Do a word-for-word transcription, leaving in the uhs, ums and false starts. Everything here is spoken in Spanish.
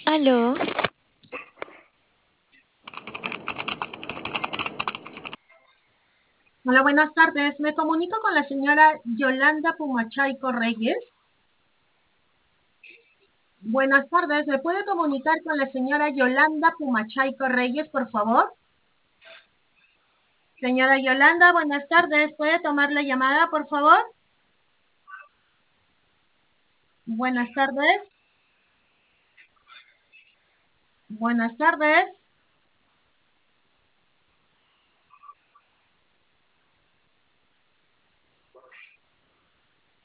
Aló, Hola, buenas tardes. Me comunico con la señora Yolanda Pumachaico Reyes. Buenas tardes. ¿Me puede comunicar con la señora Yolanda Pumachaico Reyes, por favor? Señora Yolanda, buenas tardes. ¿Puede tomar la llamada, por favor? Buenas tardes. Buenas tardes.